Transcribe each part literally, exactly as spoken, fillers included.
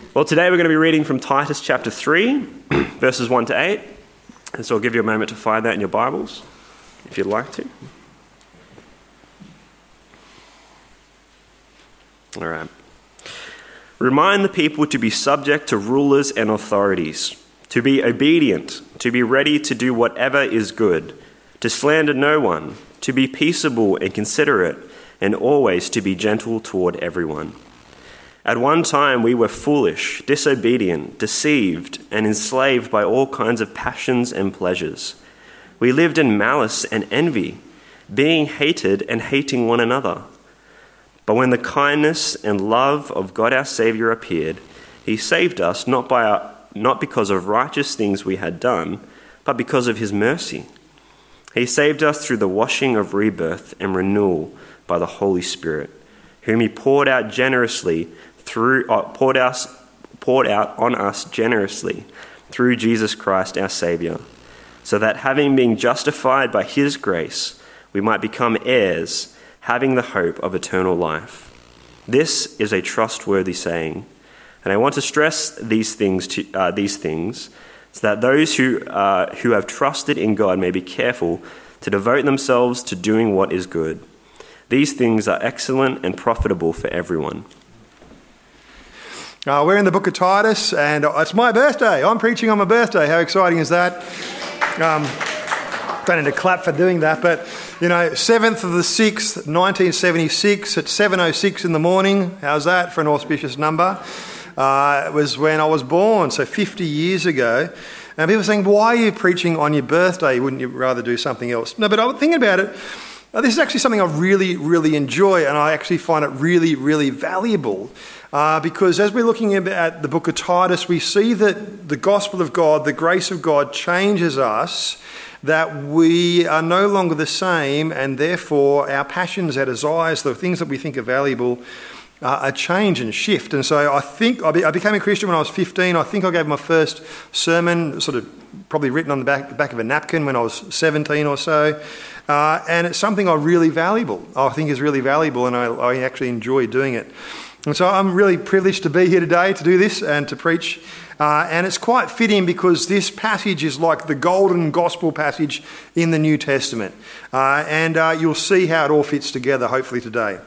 Well, today we're going to be reading from Titus chapter three, verses one to eight. And so I'll give you a moment to find that in your Bibles, if you'd like to. All right. Remind the people to be subject to rulers and authorities, to be obedient, to be ready to do whatever is good, to slander no one, to be peaceable and considerate, and always to be gentle toward everyone. At one time we were foolish, disobedient, deceived, and enslaved by all kinds of passions and pleasures. We lived in malice and envy, being hated and hating one another. But when the kindness and love of God our Saviour appeared, he saved us not by our, not because of righteous things we had done, but because of his mercy. He saved us through the washing of rebirth and renewal by the Holy Spirit, whom he poured out generously through uh, poured us poured out on us generously through Jesus Christ our Saviour, so that having been justified by his grace, we might become heirs, having the hope of eternal life. This is a trustworthy saying, and I want to stress these things to uh, these things, so that those who uh, who have trusted in God may be careful to devote themselves to doing what is good. These things are excellent and profitable for everyone. Uh, we're in the book of Titus, and it's my birthday. I'm preaching on my birthday. How exciting is that? Um, don't need to clap for doing that, but, you know, seventh of the sixth, nineteen seventy-six, at seven oh six in the morning. How's that for an auspicious number? Uh, it was when I was born, so fifty years ago. And people are saying, why are you preaching on your birthday? Wouldn't you rather do something else? No, but I was thinking about it. Uh, this is actually something I really, really enjoy, and I actually find it really, really valuable. Uh, because as we're looking at the book of Titus, we see that the gospel of God, the grace of God, changes us, that we are no longer the same, and therefore our passions, our desires, the things that we think are valuable, uh, are change and shift. And so I think I, be, I became a Christian when I was fifteen. I think I gave my first sermon, sort of probably written on the back, back of a napkin, when I was seventeen or so. Uh, and it's something I really valuable. I think is really valuable, and I, I actually enjoy doing it. And so I'm really privileged to be here today to do this and to preach. Uh, and it's quite fitting because this passage is like the golden gospel passage in the New Testament. Uh, and uh, you'll see how it all fits together, hopefully, today.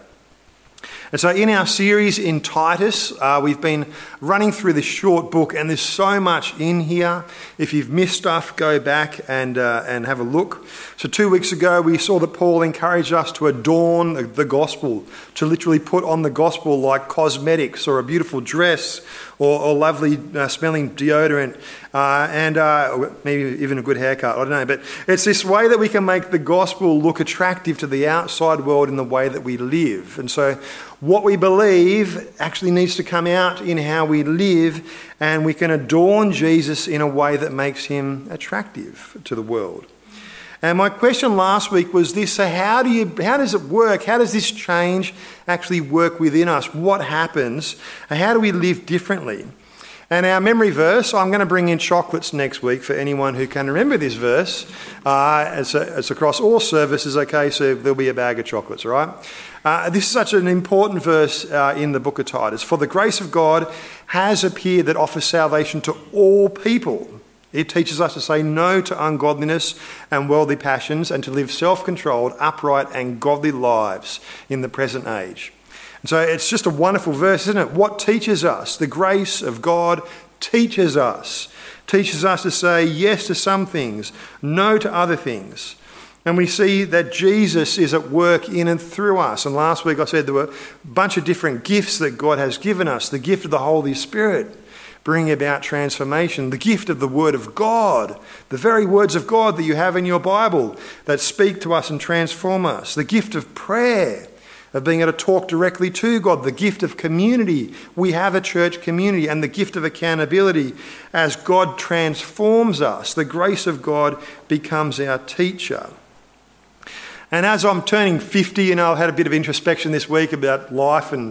And so in our series in Titus, uh, we've been running through this short book, and there's so much in here. If you've missed stuff, go back and uh, and have a look. So two weeks ago, we saw that Paul encouraged us to adorn the, the gospel, to literally put on the gospel like cosmetics or a beautiful dress or, or lovely uh, smelling deodorant uh, and uh, maybe even a good haircut, I don't know. But it's this way that we can make the gospel look attractive to the outside world in the way that we live. And so what we believe actually needs to come out in how we live, and we can adorn Jesus in a way that makes him attractive to the world. And my question last week was this: so how do you, how does it work? How does this change actually work within us? What happens? And how do we live differently? And our memory verse, I'm going to bring in chocolates next week for anyone who can remember this verse. Uh, it's, a, it's across all services, okay, so there'll be a bag of chocolates, all right? Uh, this is such an important verse uh, in the book of Titus. For the grace of God has appeared that offers salvation to all people. It teaches us to say no to ungodliness and worldly passions, and to live self-controlled, upright and godly lives in the present age. And so it's just a wonderful verse, isn't it? What teaches us? The grace of God teaches us. Teaches us to say yes to some things, no to other things. And we see that Jesus is at work in and through us. And last week I said there were a bunch of different gifts that God has given us. The gift of the Holy Spirit, bringing about transformation. The gift of the Word of God, the very words of God that you have in your Bible that speak to us and transform us. The gift of prayer, of being able to talk directly to God. The gift of community. We have a church community. And the gift of accountability as God transforms us. The grace of God becomes our teacher. And as I'm turning fifty, you know, I've had a bit of introspection this week about life and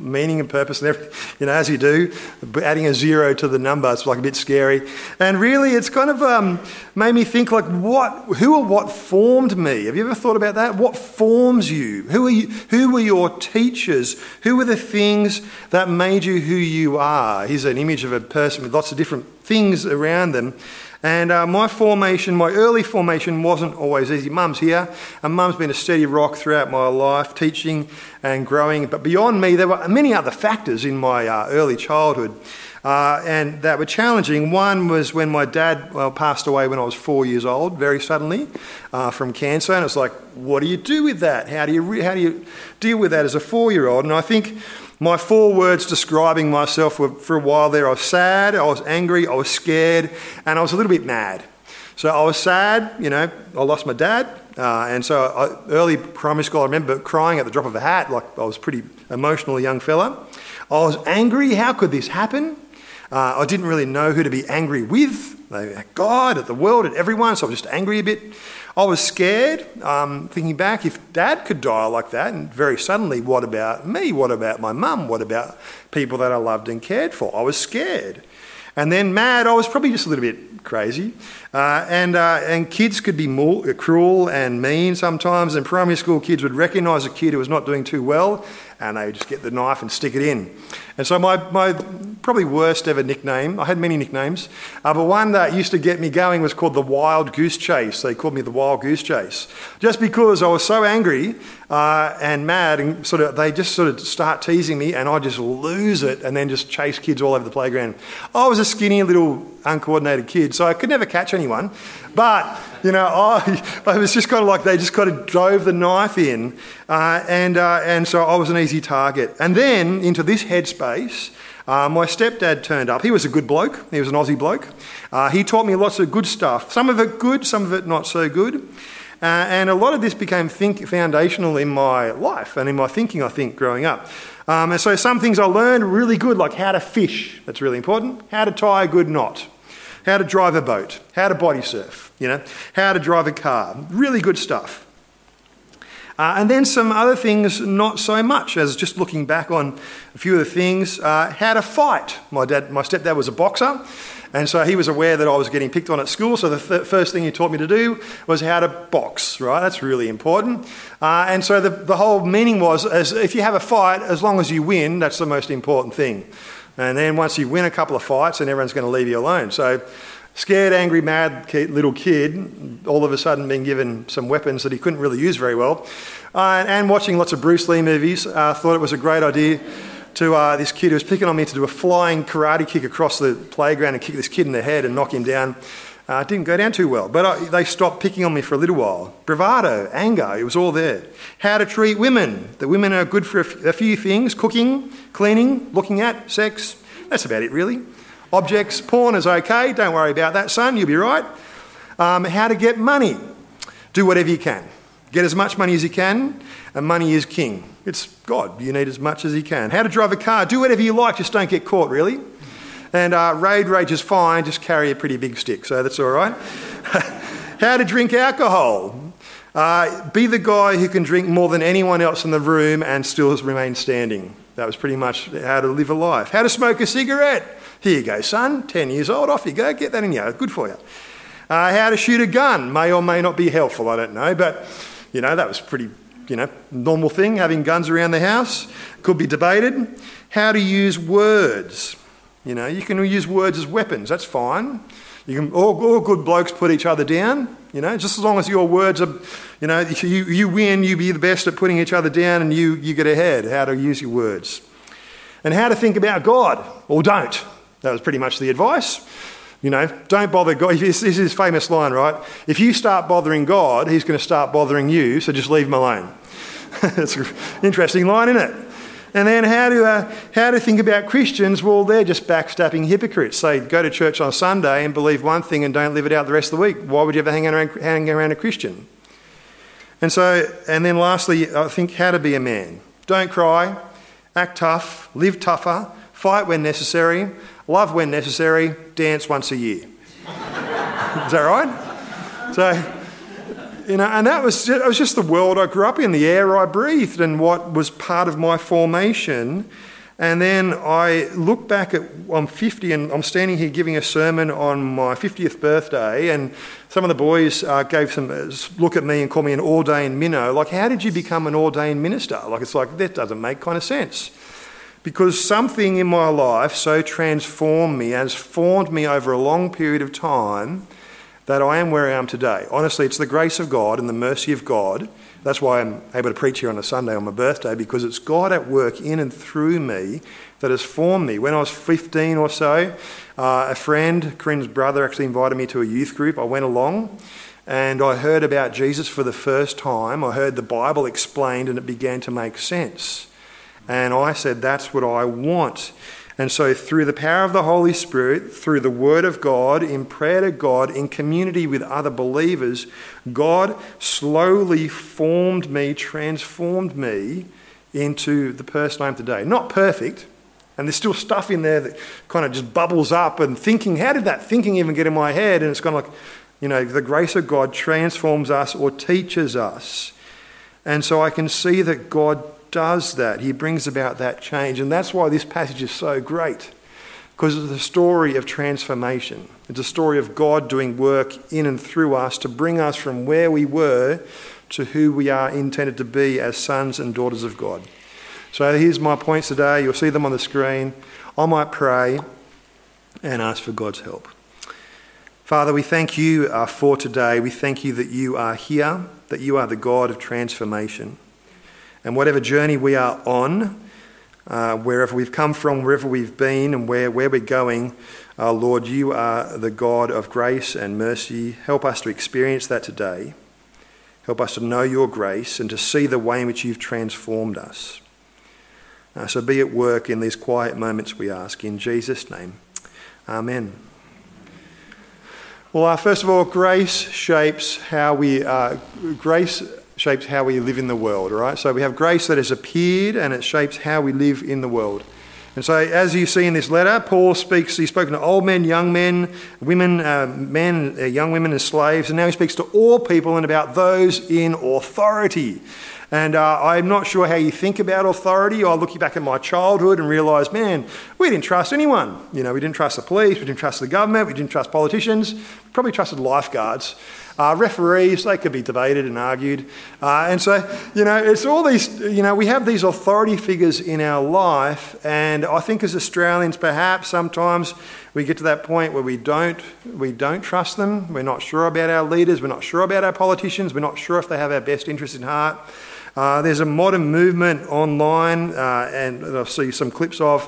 meaning and purpose and everything, you know, as you do, adding a zero to the number, it's like a bit scary. And really, it's kind of um, made me think, like, what, who or what formed me? Have you ever thought about that? What forms you? Who are you? Who were your teachers? Who were the things that made you who you are? Here's an image of a person with lots of different things around them. And uh, my formation, my early formation wasn't always easy. Mum's here, and Mum's been a steady rock throughout my life, teaching and growing. But beyond me, there were many other factors in my uh, early childhood, uh, and that were challenging. One was when my dad well, passed away when I was four years old, very suddenly, uh, from cancer. And it's like, what do you do with that? How do you re- how do you deal with that as a four-year-old? And I think my four words describing myself were, for a while there, I was sad, I was angry, I was scared, and I was a little bit mad. So I was sad, you know, I lost my dad, uh, and so I, early primary school I remember crying at the drop of a hat, like I was a pretty emotional young fella. I was angry, how could this happen? Uh, I didn't really know who to be angry with, at God, at the world, at everyone, so I was just angry a bit. I was scared, um, thinking back, if Dad could die like that, and very suddenly, what about me? What about my mum? What about people that I loved and cared for? I was scared. And then mad, I was probably just a little bit crazy. Uh, and uh, and kids could be more cruel and mean sometimes, and primary school kids would recognise a kid who was not doing too well, and they would just get the knife and stick it in. And so my, my probably worst ever nickname, I had many nicknames, uh, but one that used to get me going was called the Wild Goose Chase. They called me the Wild Goose Chase. Just because I was so angry uh, and mad, and sort of they just sort of start teasing me, and I just lose it and then just chase kids all over the playground. I was a skinny little uncoordinated kid, so I could never catch anyone. But, you know, I, I was just kind of like they just kind of drove the knife in, uh, and uh, and so I was an easy target. And then into this headspace, uh, my stepdad turned up. He was a good bloke. He was an Aussie bloke. Uh, he taught me lots of good stuff. Some of it good, some of it not so good. Uh, and a lot of this became think foundational in my life and in my thinking, I think, growing up. Um, and so some things I learned really good, like how to fish. That's really important. How to tie a good knot. How to drive a boat. How to body surf. You know, how to drive a car. Really good stuff. Uh, and then some other things, not so much, as just looking back on a few of the things. Uh, how to fight. My dad, my stepdad was a boxer, and so he was aware that I was getting picked on at school, so the th- first thing he taught me to do was how to box, right? That's really important. Uh, and so the, the whole meaning was, as if you have a fight, as long as you win, that's the most important thing. And then once you win a couple of fights, then everyone's going to leave you alone. So scared, angry, mad kid, little kid, all of a sudden being given some weapons that he couldn't really use very well. Uh, and watching lots of Bruce Lee movies, uh, thought it was a great idea to uh, this kid who was picking on me to do a flying karate kick across the playground and kick this kid in the head and knock him down. Uh, it didn't go down too well, but I, they stopped picking on me for a little while. Bravado, anger, it was all there. How to treat women. The women are good for a, f- a few things: cooking, cleaning, looking at, sex. That's about it, really. Objects, porn is okay. Don't worry about that, son. You'll be right. Um, how to get money. Do whatever you can. Get as much money as you can, and money is king. It's God. You need as much as you can. How to drive a car. Do whatever you like, just don't get caught, really. And uh, road rage is fine, just carry a pretty big stick, so that's all right. How to drink alcohol. Uh, be the guy who can drink more than anyone else in the room and still remain standing. That was pretty much how to live a life. How to smoke a cigarette. Here you go, son, ten years old, off you go, get that in you, good for you. Uh, how to shoot a gun. May or may not be helpful, I don't know, but, you know, that was pretty, you know, normal thing, having guns around the house. Could be debated. How to use words. You know, you can use words as weapons, that's fine. You can, all, all good blokes put each other down, you know, just as long as your words are, you know, you, you win, you be the best at putting each other down and you, you get ahead. How to use your words. And how to think about God, or don't. That was pretty much the advice. You know, don't bother God. This is his famous line, right? If you start bothering God, he's going to start bothering you, so just leave him alone. That's an interesting line, isn't it? And then how to uh, how to think about Christians? Well, they're just backstabbing hypocrites. They go to church on Sunday and believe one thing and don't live it out the rest of the week. Why would you ever hang around, hang around a Christian? And so, and then lastly, I think how to be a man. Don't cry, act tough, live tougher, fight when necessary, love when necessary, dance once a year. Is that right? So, you know, and that was, it was just the world I grew up in, the air I breathed, and what was part of my formation. And then I look back at, I'm fifty and I'm standing here giving a sermon on my fiftieth birthday, and some of the boys uh, gave some uh, look at me and called me an ordained minnow. Like, how did you become an ordained minister? Like, it's like, that doesn't make kind of sense. Because something in my life so transformed me, has formed me over a long period of time, that I am where I am today. Honestly, it's the grace of God and the mercy of God. That's why I'm able to preach here on a Sunday on my birthday, because it's God at work in and through me that has formed me. When I was fifteen or so, uh, a friend, Corinne's brother, actually invited me to a youth group. I went along and I heard about Jesus for the first time. I heard the Bible explained and it began to make sense. And I said, that's what I want. And so through the power of the Holy Spirit, through the Word of God, in prayer to God, in community with other believers, God slowly formed me, transformed me into the person I am today. Not perfect, and there's still stuff in there that kind of just bubbles up, and thinking, how did that thinking even get in my head? And it's kind of like, you know, the grace of God transforms us or teaches us. And so I can see that God does that. He brings about that change. And that's why this passage is so great, because it's a story of transformation. It's a story of God doing work in and through us to bring us from where we were to who we are intended to be as sons and daughters of God. So here's my points today. You'll see them on the screen. I might pray and ask for God's help. Father, we thank you uh, for today. We thank you that you are here, that you are the God of transformation. And whatever journey we are on, uh, wherever we've come from, wherever we've been and where, where we're going, uh, Lord, you are the God of grace and mercy. Help us to experience that today. Help us to know your grace and to see the way in which you've transformed us. Uh, so be at work in these quiet moments, we ask. In Jesus' name, amen. Well, uh, first of all, grace shapes how we... Uh, grace shapes how we live in the world, all right? So we have grace that has appeared and it shapes how we live in the world. And so as you see in this letter, Paul speaks, he's spoken to old men, young men, women, uh, men, uh, young women and slaves, and now he speaks to all people and about those in authority. And uh, I'm not sure how you think about authority. I look back at my childhood and realise, man, we didn't trust anyone. You know, we didn't trust the police, we didn't trust the government, we didn't trust politicians, we probably trusted lifeguards. Uh, referees, they could be debated and argued. Uh, and so, you know, it's all these, you know, we have these authority figures in our life. And I think as Australians, perhaps sometimes we get to that point where we don't, we don't trust them. We're not sure about our leaders. We're not sure about our politicians. We're not sure if they have our best interests in heart. Uh, there's a modern movement online, uh, and I'll see some clips of,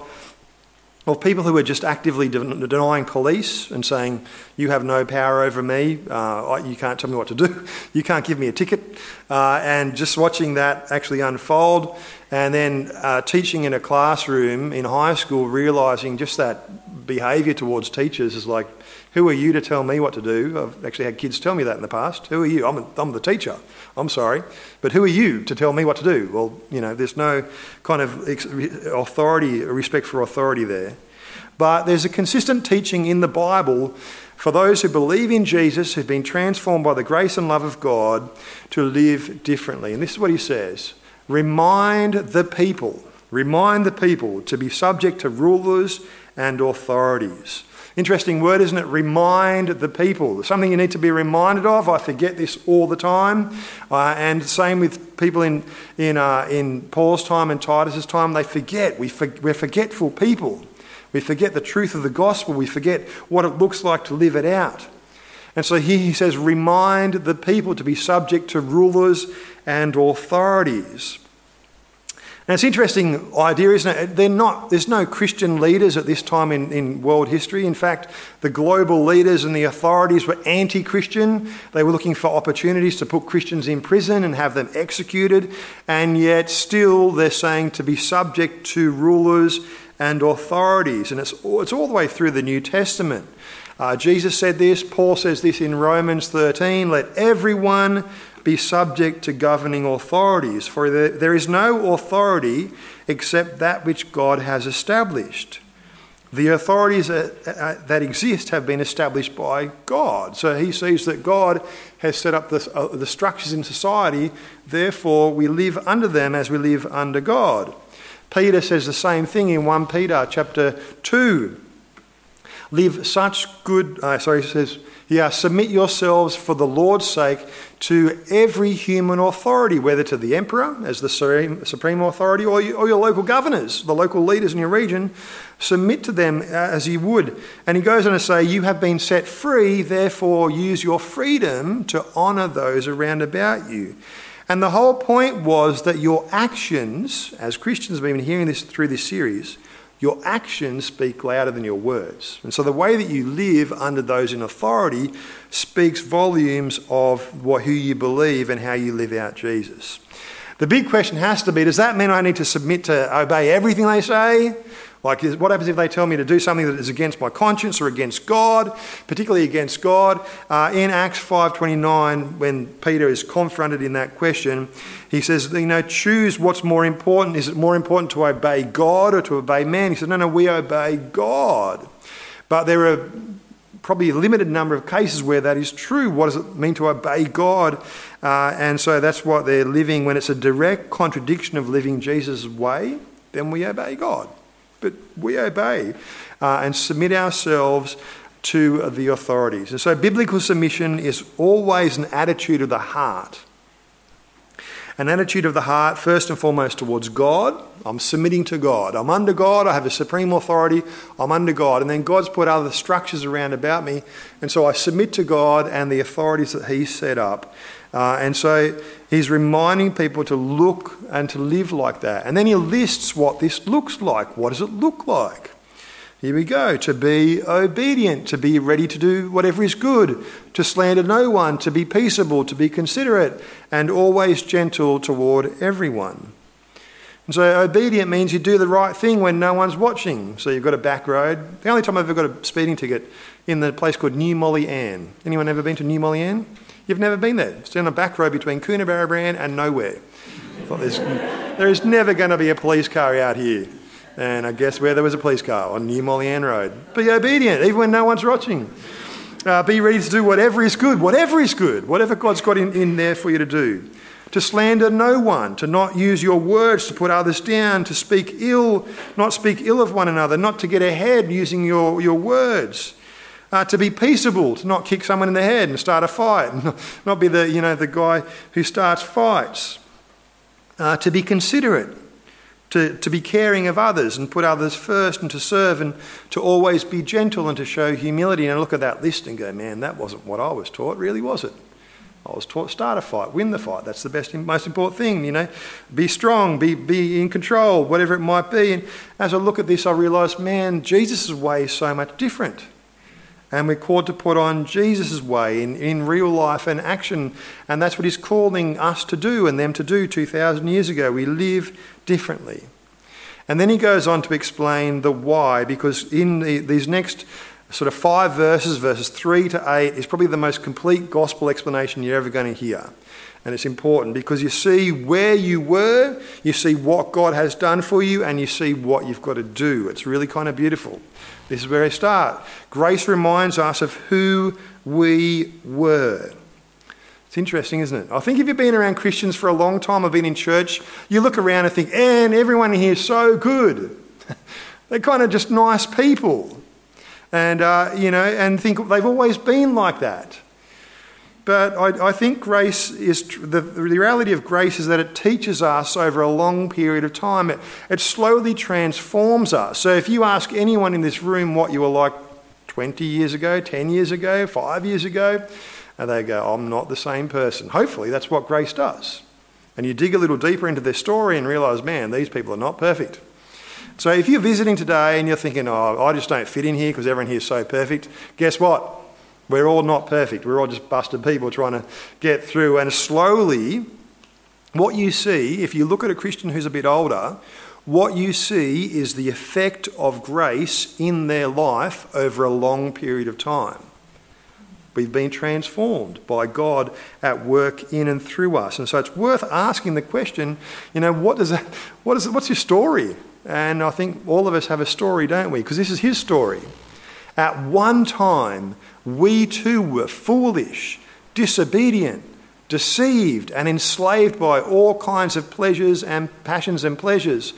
of people who are just actively de- denying police and saying, you have no power over me, uh, you can't tell me what to do, you can't give me a ticket, uh, and just watching that actually unfold, and then uh, teaching in a classroom in high school, realising just that behaviour towards teachers is like, who are you to tell me what to do? I've actually had kids tell me that in the past. Who are you? I'm, a, I'm the teacher. I'm sorry. But who are you to tell me what to do? Well, you know, there's no kind of authority, respect for authority there. But there's a consistent teaching in the Bible for those who believe in Jesus, who've been transformed by the grace and love of God, to live differently. And this is what he says. Remind the people, remind the people to be subject to rulers and authorities. Interesting word, isn't it? Remind the people. Something you need to be reminded of. I forget this all the time. Uh, and same with people in in uh, in Paul's time and Titus's time. They forget. We for, we're forgetful people. We forget the truth of the gospel. We forget what it looks like to live it out. And so here he says, remind the people to be subject to rulers and authorities. Now, it's an interesting idea, isn't it? They're not, there's no Christian leaders at this time in, in world history. In fact, the global leaders and the authorities were anti-Christian. They were looking for opportunities to put Christians in prison and have them executed. And yet still they're saying to be subject to rulers and authorities. And it's, it's all the way through the New Testament. Uh, Jesus said this, Paul says this in Romans thirteen, let everyone be subject to governing authorities, for there, there is no authority except that which God has established. The authorities that, that exist have been established by God. So he sees that God has set up the, uh, the structures in society, therefore we live under them as we live under God. Peter says the same thing in First Peter chapter two. Live such good, uh, sorry, he says, yeah, submit yourselves for the Lord's sake to every human authority, whether to the emperor as the supreme authority or your local governors, the local leaders in your region. Submit to them as you would. And he goes on to say, you have been set free, therefore use your freedom to honour those around about you. And the whole point was that your actions, as Christians have been hearing this through this series, your actions speak louder than your words. And so the way that you live under those in authority speaks volumes of what, who you believe and how you live out Jesus. The big question has to be, does that mean I need to submit to obey everything they say? Like, what happens if they tell me to do something that is against my conscience or against God, particularly against God? Uh, in Acts five twenty-nine, when Peter is confronted in that question, he says, you know, choose what's more important. Is it more important to obey God or to obey man? He said, no, no, we obey God. But there are probably a limited number of cases where that is true. What does it mean to obey God? Uh, and so that's what they're living. When it's a direct contradiction of living Jesus' way, then we obey God. But we obey uh, and submit ourselves to the authorities. And so biblical submission is always an attitude of the heart. An attitude of the heart, first and foremost, towards God. I'm submitting to God. I'm under God. I have a supreme authority. I'm under God. And then God's put other structures around about me. And so I submit to God and the authorities that He's set up. Uh, and so he's reminding people to look and to live like that. And then he lists what this looks like. What does it look like? Here we go. To be obedient, to be ready to do whatever is good, to slander no one, to be peaceable, to be considerate, and always gentle toward everyone. And so obedient means you do the right thing when no one's watching. So you've got a back road. The only time I've ever got a speeding ticket in the place called New Molly Ann. Anyone ever been to New Molly Ann? You've never been there. It's down a back road between Coonabarabran and nowhere. I thought there's, there is never going to be a police car out here. And I guess where there was a police car, on New Molly Ann Road. Be obedient, even when no one's watching. Uh, be ready to do whatever is good, whatever is good, whatever God's got in, in there for you to do. To slander no one, to not use your words to put others down, to speak ill, not speak ill of one another, not to get ahead using your, your words. Uh, to be peaceable, to not kick someone in the head and start a fight, not, not be the you know the guy who starts fights. Uh, to be considerate, to, to be caring of others and put others first, and to serve, and to always be gentle and to show humility. And look at that list and go, man, that wasn't what I was taught, really, was it? I was taught start a fight, win the fight. That's the best, most important thing, you know. Be strong, be be in control, whatever it might be. And as I look at this, I realise, man, Jesus' way is so much different. And we're called to put on Jesus' way in, in real life and action. And that's what he's calling us to do and them to do two thousand years ago. We live differently. And then he goes on to explain the why, because in the, these next sort of five verses, verses three to eight, is probably the most complete gospel explanation you're ever going to hear. And it's important because you see where you were, you see what God has done for you, and you see what you've got to do. It's really kind of beautiful. This is where I start. Grace reminds us of who we were. It's interesting, isn't it? I think if you've been around Christians for a long time or been in church, you look around and think, and everyone here is so good. They're kind of just nice people. And, uh, you know, and think they've always been like that. But I, I think grace is, the, the reality of grace is that it teaches us over a long period of time. It, it slowly transforms us. So if you ask anyone in this room what you were like twenty years ago, ten years ago, five years ago, and they go, I'm not the same person. Hopefully that's what grace does. And you dig a little deeper into their story and realise, man, these people are not perfect. So if you're visiting today and you're thinking, oh, I just don't fit in here because everyone here is so perfect, guess what? We're all not perfect. We're all just busted people trying to get through. And slowly, what you see, if you look at a Christian who's a bit older, what you see is the effect of grace in their life over a long period of time. We've been transformed by God at work in and through us. And so it's worth asking the question, you know, what does that, what is it, what's your story? And I think all of us have a story, don't we? Because this is his story. At one time, we too were foolish, disobedient, deceived, and enslaved by all kinds of pleasures and passions and pleasures.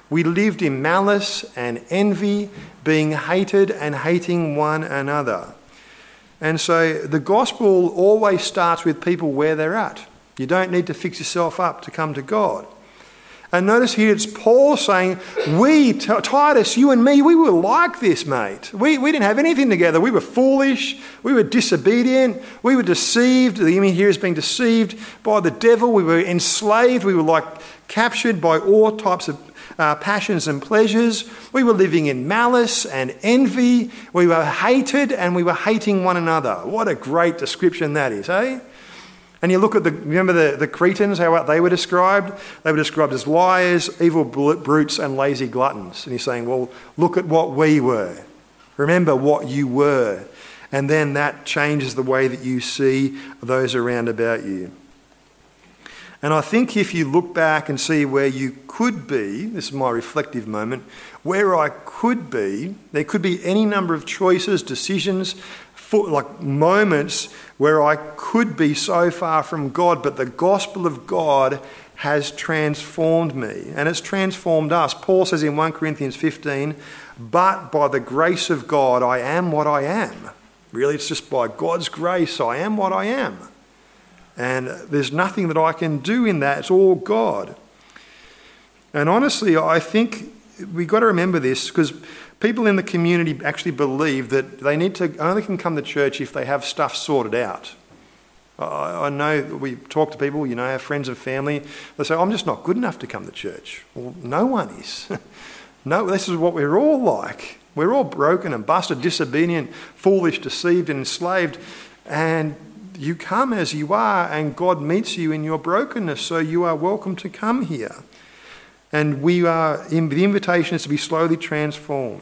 We lived in malice and envy, being hated and hating one another. And so the gospel always starts with people where they're at. You don't need to fix yourself up to come to God. And notice here it's Paul saying, we, Titus, you and me, we were like this, mate. We, we didn't have anything together. We were foolish. We were disobedient. We were deceived. The image here is being deceived by the devil. We were enslaved. We were like captured by all types of uh, passions and pleasures. We were living in malice and envy. We were hated and we were hating one another. What a great description that is, eh? And you look at the, remember the, the Cretans, how they were described? They were described as liars, evil brutes and lazy gluttons. And he's saying, well, look at what we were. Remember what you were. And then that changes the way that you see those around about you. And I think if you look back and see where you could be, this is my reflective moment, where I could be, there could be any number of choices, decisions, for, like moments where I could be so far from God, but the gospel of God has transformed me and it's transformed us. Paul says in First Corinthians fifteen, but by the grace of God I am what I am. Really, it's just by God's grace I am what I am. And there's nothing that I can do in that. It's all God. And honestly, I think we've got to remember this, because people in the community actually believe that they need to only can come to church if they have stuff sorted out. I, I know we talk to people, you know, our friends and family. They say, I'm just not good enough to come to church. Well, no one is. No, this is what we're all like. We're all broken and busted, disobedient, foolish, deceived and enslaved. And you come as you are and God meets you in your brokenness. So you are welcome to come here. And we are, in, the invitation is to be slowly transformed.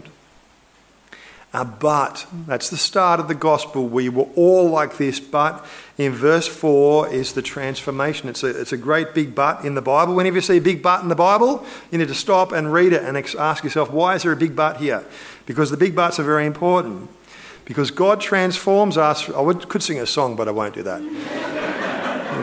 Uh, but, that's the start of the gospel. We were all like this, but in verse four is the transformation. It's a, it's a great big but in the Bible. Whenever you see a big but in the Bible, you need to stop and read it and ask yourself, why is there a big but here? Because the big buts are very important. Because God transforms us. I would, could sing a song, but I won't do that. You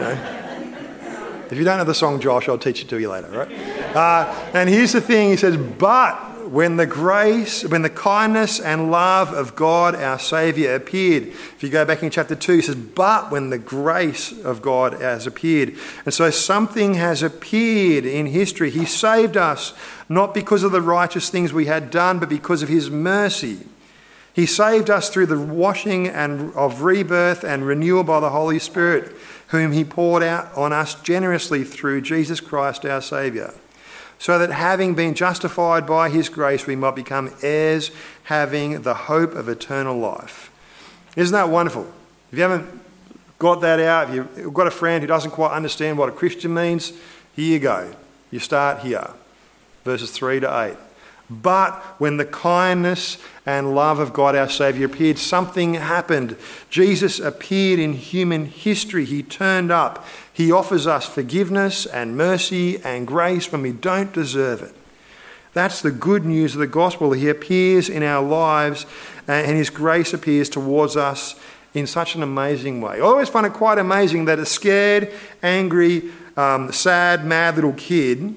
know. If you don't know the song, Josh, I'll teach it to you later, right? Uh, and here's the thing, he says, but when the grace, when the kindness and love of God our Saviour appeared. If you go back in chapter two, he says, but when the grace of God has appeared. And so something has appeared in history. He saved us, not because of the righteous things we had done, but because of his mercy. He saved us through the washing and of rebirth and renewal by the Holy Spirit, whom he poured out on us generously through Jesus Christ our Saviour, so that having been justified by his grace, we might become heirs, having the hope of eternal life. Isn't that wonderful? If you haven't got that out, if you've got a friend who doesn't quite understand what a Christian means, here you go. You start here, verses three to eight. But when the kindness and love of God our Saviour appeared, something happened. Jesus appeared in human history. He turned up. He offers us forgiveness and mercy and grace when we don't deserve it. That's the good news of the gospel. He appears in our lives and his grace appears towards us in such an amazing way. I always find it quite amazing that a scared, angry, um, sad, mad little kid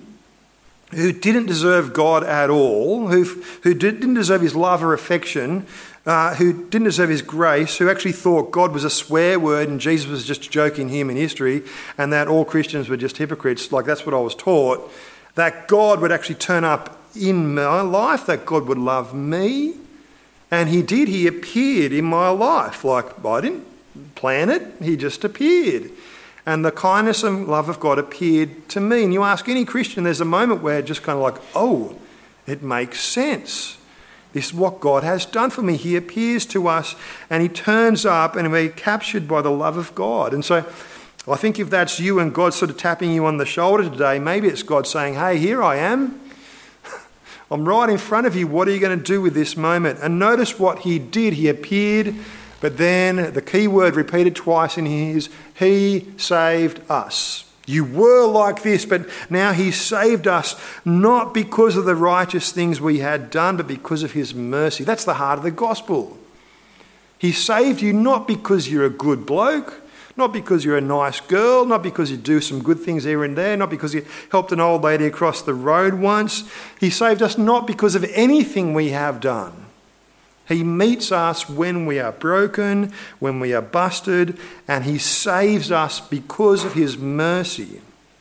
who didn't deserve God at all, who, who didn't deserve his love or affection, uh, who didn't deserve his grace, who actually thought God was a swear word and Jesus was just a joke in human history and that all Christians were just hypocrites, like that's what I was taught, that God would actually turn up in my life, that God would love me. And he did, he appeared in my life. Like, I didn't plan it, he just appeared. And the kindness and love of God appeared to me. And you ask any Christian, there's a moment where it's just kind of like, oh, it makes sense. This is what God has done for me. He appears to us and he turns up and we're captured by the love of God. And so I think if that's you and God's sort of tapping you on the shoulder today, maybe it's God saying, hey, here I am. I'm right in front of you. What are you going to do with this moment? And notice what he did. He appeared. But then the key word repeated twice in here is, he saved us. You were like this, but now he saved us, not because of the righteous things we had done, but because of his mercy. That's the heart of the gospel. He saved you not because you're a good bloke, Not because you're a nice girl, not because you do some good things here and there, not because you helped an old lady across the road once. He saved us not because of anything we have done. He meets us when we are broken, when we are busted, and he saves us because of his mercy.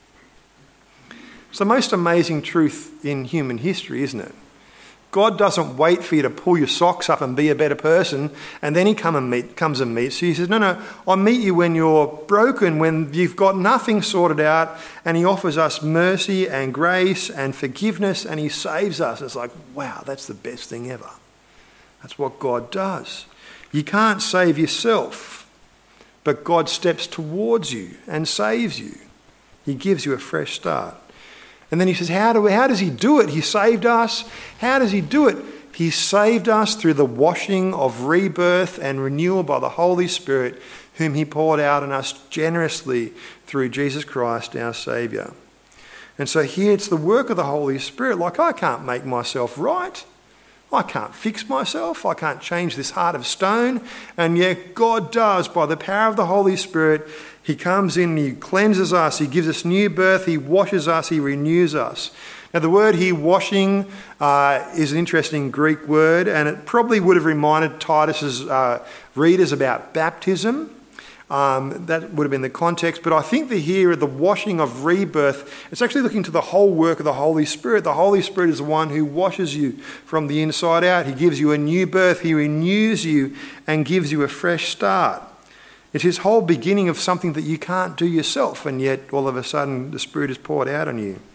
It's the most amazing truth in human history, isn't it? God doesn't wait for you to pull your socks up and be a better person, and then he come and meet, comes and meets you. He says, no, no, I'll meet you when you're broken, when you've got nothing sorted out, and he offers us mercy and grace and forgiveness, and he saves us. It's like, wow, that's the best thing ever. That's what God does. You can't save yourself, but God steps towards you and saves you. He gives you a fresh start. And then he says, how, do we, how does he do it? He saved us. How does he do it? He saved us through the washing of rebirth and renewal by the Holy Spirit, whom he poured out on us generously through Jesus Christ, our Saviour. And so here it's the work of the Holy Spirit. Like, I can't make myself right. I can't fix myself. I can't change this heart of stone. And yet God does by the power of the Holy Spirit. He comes in, he cleanses us, he gives us new birth, he washes us, he renews us. Now the word here, washing, uh, is an interesting Greek word, and it probably would have reminded Titus's uh, readers about baptism. Um, that would have been the context, but I think that here, the washing of rebirth, it's actually looking to the whole work of the Holy Spirit. The Holy Spirit is the one who washes you from the inside out. He gives you a new birth, he renews you and gives you a fresh start. It's his whole beginning of something that you can't do yourself, and yet all of a sudden the Spirit is poured out on you.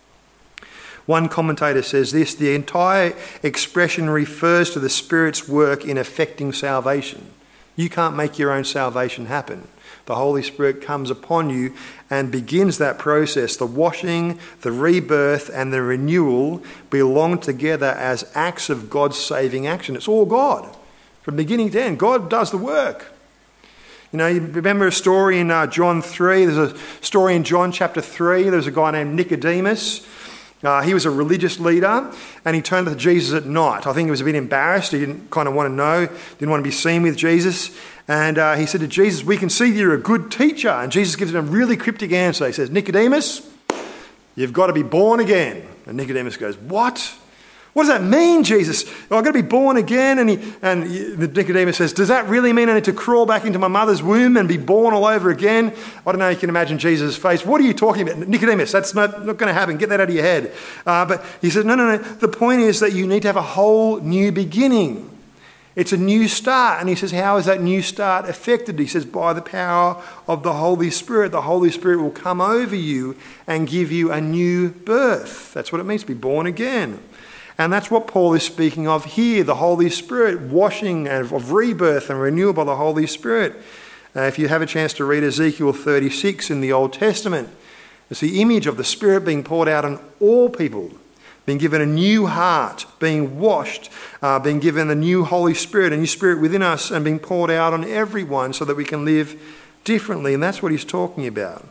One commentator says this, the entire expression refers to the Spirit's work in effecting salvation. You can't make your own salvation happen. The Holy Spirit comes upon you and begins that process. The washing, the rebirth and the renewal belong together as acts of God's saving action. It's all God. From beginning to end, God does the work. You know, you remember a story in uh, John three. There's a story in John chapter three. There's a guy named Nicodemus. Uh, he was a religious leader, and he turned to Jesus at night. I think he was a bit embarrassed. He didn't kind of want to know, didn't want to be seen with Jesus. And uh, he said to Jesus, we can see you're a good teacher. And Jesus gives him a really cryptic answer. He says, Nicodemus, you've got to be born again. And Nicodemus goes, what? What does that mean, Jesus? Oh, I've got to be born again? And, he, and Nicodemus says, does that really mean I need to crawl back into my mother's womb and be born all over again? I don't know, you can imagine Jesus' face. What are you talking about? Nicodemus, that's not, not going to happen. Get that out of your head. Uh, but he says, no, no, no. The point is that you need to have a whole new beginning. It's a new start. And he says, how is that new start affected? He says, by the power of the Holy Spirit. The Holy Spirit will come over you and give you a new birth. That's what it means to be born again. And that's what Paul is speaking of here, the Holy Spirit, washing of rebirth and renewal by the Holy Spirit. Uh, if you have a chance to read Ezekiel thirty-six in the Old Testament, it's the image of the Spirit being poured out on all people, being given a new heart, being washed, uh, being given a new Holy Spirit, a new Spirit within us, and being poured out on everyone so that we can live differently. And that's what he's talking about.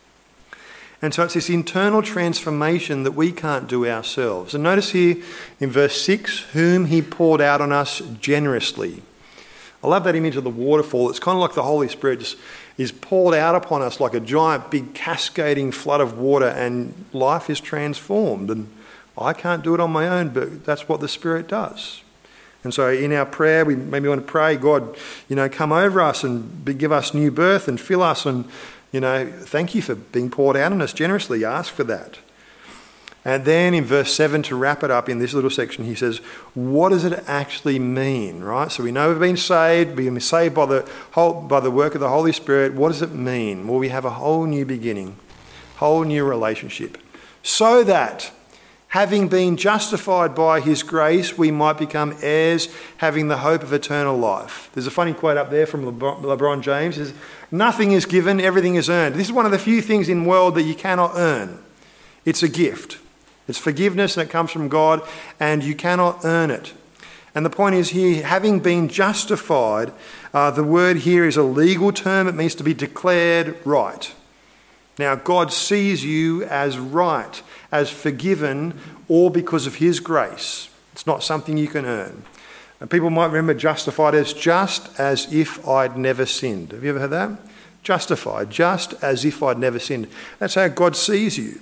And so it's this internal transformation that we can't do ourselves. And notice here in verse six, whom he poured out on us generously. I love that image of the waterfall. It's kind of like the Holy Spirit just is poured out upon us like a giant, big, cascading flood of water, and life is transformed. And I can't do it on my own, but that's what the Spirit does. And so in our prayer, we maybe want to pray, God, you know, come over us and give us new birth and fill us, and you know, thank you for being poured out on us generously. Ask for that. And then in verse seven, to wrap it up in this little section, he says, what does it actually mean, right? So we know we've been saved, we've been saved by the whole, by the work of the Holy Spirit. What does it mean? Well, we have a whole new beginning, whole new relationship. So that, having been justified by his grace, we might become heirs, having the hope of eternal life. There's a funny quote up there from LeBron James. It says, nothing is given, everything is earned. This is one of the few things in the world that you cannot earn. It's a gift. It's forgiveness, and it comes from God, and you cannot earn it. And the point is here, having been justified, uh, the word here is a legal term. It means to be declared right. Now, God sees you as right, as forgiven, all because of his grace. It's not something you can earn. And people might remember justified as just as if I'd never sinned. Have you ever heard that? justified, just as if I'd never sinned. That's how God sees you.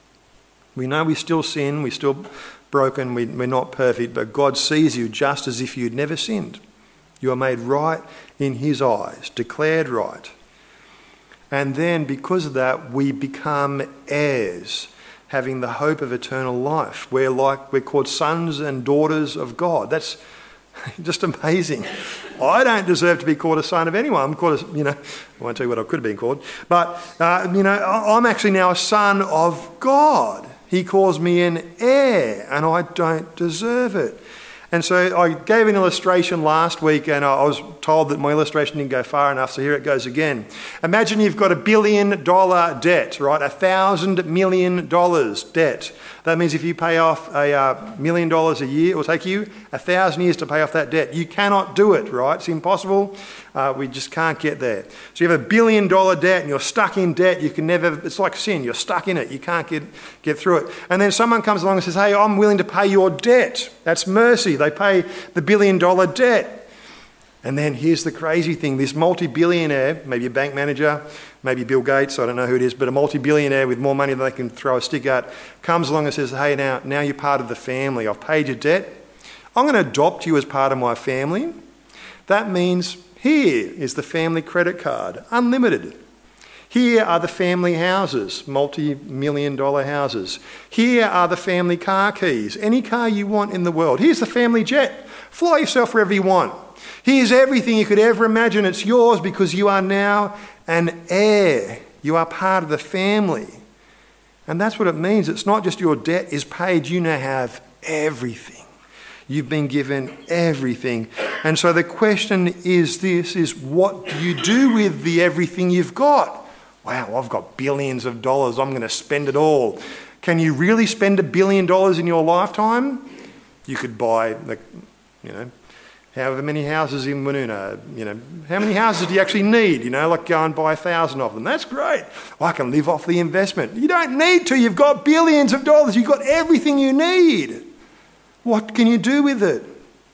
We know we still sin, we're still broken, we, we're not perfect, but God sees you just as if you'd never sinned. You are made right in his eyes, declared right. And then because of that, we become heirs, having the hope of eternal life. We're like, we're called sons and daughters of God. That's just amazing. I don't deserve to be called a son of anyone. I'm called, a, you know, I won't tell you what I could have been called. But, uh, you know, I'm actually now a son of God. He calls me an heir, and I don't deserve it. And so I gave an illustration last week, and I was told that my illustration didn't go far enough, so here it goes again. Imagine you've got a billion dollar debt, right? A thousand million dollars debt. That means if you pay off a uh, million dollars a year, it will take you a thousand years to pay off that debt. You cannot do it, right? It's impossible. Uh, we just can't get there. So you have a billion dollar debt and you're stuck in debt. You can never, it's like sin. You're stuck in it. You can't get, get through it. And then someone comes along and says, hey, I'm willing to pay your debt. That's mercy. They pay the billion dollar debt. And then here's the crazy thing. This multi-billionaire, maybe a bank manager, maybe Bill Gates, I don't know who it is, but a multi-billionaire with more money than they can throw a stick at, comes along and says, hey, now, now you're part of the family. I've paid your debt. I'm going to adopt you as part of my family. That means here is the family credit card, unlimited. Here are the family houses, multi-million dollar houses. Here are the family car keys, any car you want in the world. Here's the family jet. Fly yourself wherever you want. Here's everything you could ever imagine. It's yours because you are now an heir. You are part of the family. And that's what it means. It's not just your debt is paid. You now have everything. You've been given everything. And so the question is this, is what do you do with the everything you've got? Wow, I've got billions of dollars. I'm going to spend it all. Can you really spend a billion dollars in your lifetime? You could buy, the, you know, however many houses in Woonona, you know, how many houses do you actually need? You know, like go and buy a thousand of them. That's great. I can live off the investment. You don't need to. You've got billions of dollars. You've got everything you need. What can you do with it?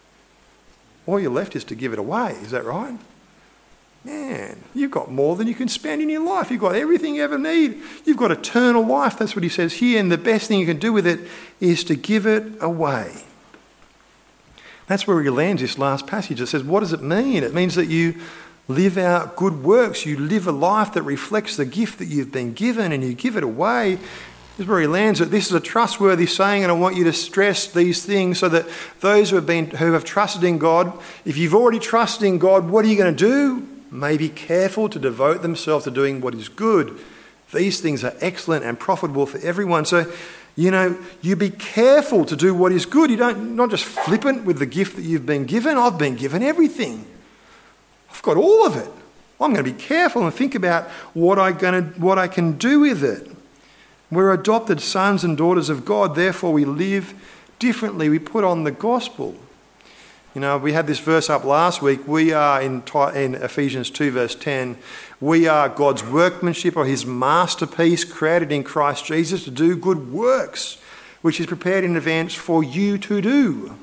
All you're left is to give it away. Is that right? Man, you've got more than you can spend in your life. You've got everything you ever need. You've got eternal life. That's what he says here. And the best thing you can do with it is to give it away. That's where he lands this last passage. It says, what does it mean? It means that you live out good works. You live a life that reflects the gift that you've been given and you give it away. This is where he lands it. This is a trustworthy saying, and I want you to stress these things so that those who have been who have trusted in God, if you've already trusted in God, what are you going to do? May be careful to devote themselves to doing what is good. These things are excellent and profitable for everyone. So, you know, you be careful to do what is good. You don't, not just flippant with the gift that you've been given. I've been given everything. I've got all of it. I'm going to be careful and think about what I going to, what I can do with it. We're adopted sons and daughters of God. Therefore, we live differently. We put on the gospel. You know, we had this verse up last week. We are in, in Ephesians two, verse ten. We are God's workmanship or his masterpiece created in Christ Jesus to do good works, which is prepared in advance for you to do.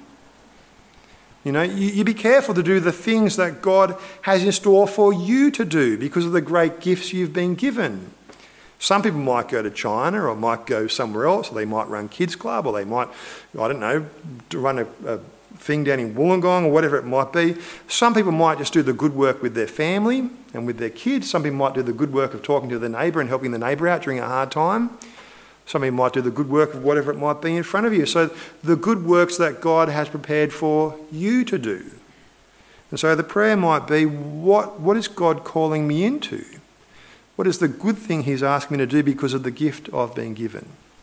You know, you, you be careful to do the things that God has in store for you to do because of the great gifts you've been given. Some people might go to China or might go somewhere else, or they might run kids club, or they might, I don't know, run a, a thing down in Wollongong or whatever it might be. Some people might just do the good work with their family and with their kids. Some people might do the good work of talking to the neighbour and helping the neighbour out during a hard time. Some people might do the good work of whatever it might be in front of you. So the good works that God has prepared for you to do. And so the prayer might be, what, what is God calling me into? What is the good thing he's asking me to do because of the gift I've been given?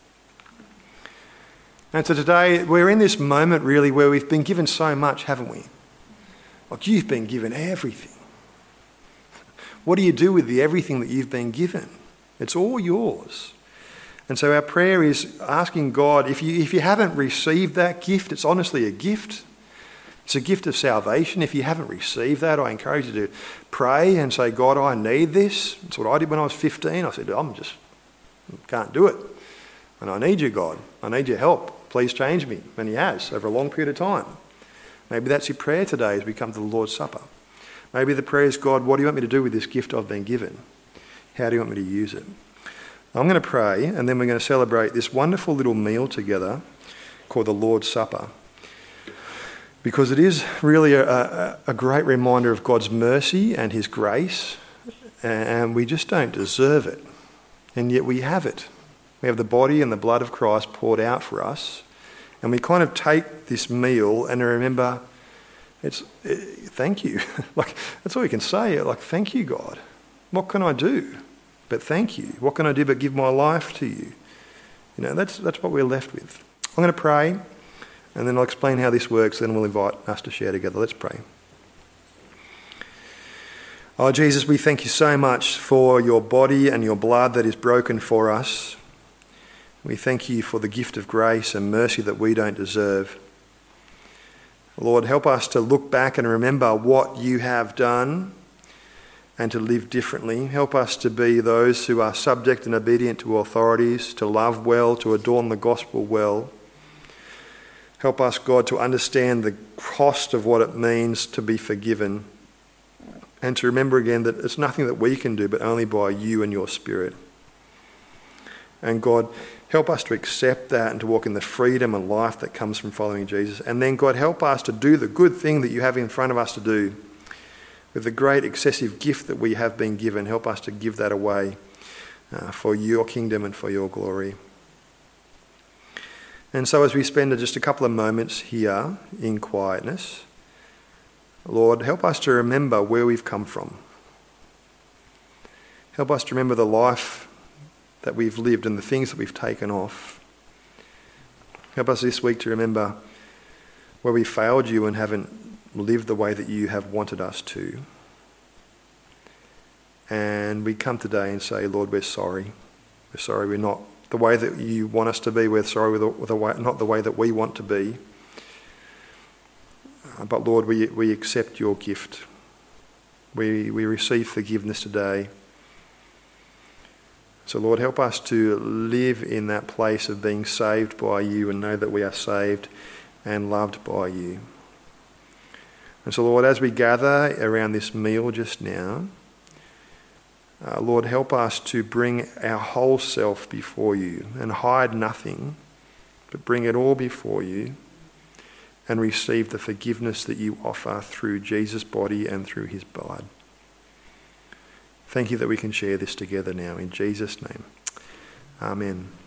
And so today we're in this moment really where we've been given so much, haven't we? Like you've been given everything. What do you do with the everything that you've been given? It's all yours. And so our prayer is asking God, if you, if you haven't received that gift, it's honestly a gift. It's a gift of salvation. If you haven't received that, I encourage you to pray and say, God, I need this. That's what I did when I was fifteen. I said, I'm just, can't do it. And I need you, God. I need your help. Please change me. And he has over a long period of time. Maybe that's your prayer today as we come to the Lord's Supper. Maybe the prayer is, God, what do you want me to do with this gift I've been given? How do you want me to use it? I'm going to pray, and then we're going to celebrate this wonderful little meal together called the Lord's Supper, because it is really a, a, a great reminder of God's mercy and his grace, and we just don't deserve it, and yet we have it. We have the body and the blood of Christ poured out for us, and we kind of take this meal and remember, it's it, thank you. Like, that's all we can say, like, thank you, God. What can I do but thank you? What can I do but give my life to you? You know, that's that's what we're left with. I'm going to pray, and then I'll explain how this works, then we'll invite us to share together. Let's pray. Oh, Jesus, we thank you so much for your body and your blood that is broken for us. We thank you for the gift of grace and mercy that we don't deserve. Lord, help us to look back and remember what you have done and to live differently. Help us to be those who are subject and obedient to authorities, to love well, to adorn the gospel well. Help us, God, to understand the cost of what it means to be forgiven, and to remember again that it's nothing that we can do, but only by you and your Spirit. And God, help us to accept that and to walk in the freedom and life that comes from following Jesus. And then, God, help us to do the good thing that you have in front of us to do. With the great excessive gift that we have been given, help us to give that away uh, for your kingdom and for your glory. And so as we spend just a couple of moments here in quietness, Lord, help us to remember where we've come from. Help us to remember the life that we've lived and the things that we've taken off. Help us this week to remember where we failed you and haven't lived the way that you have wanted us to. And we come today and say, Lord, we're sorry. We're sorry we're not the way that you want us to be. We're sorry we're the, the way, not the way that we want to be. Uh, but Lord, we, we accept your gift. We, we receive forgiveness today. So Lord, help us to live in that place of being saved by you and know that we are saved and loved by you. And so, Lord, as we gather around this meal just now, uh, Lord, help us to bring our whole self before you and hide nothing, but bring it all before you and receive the forgiveness that you offer through Jesus' body and through his blood. Thank you that we can share this together now in Jesus' name. Amen.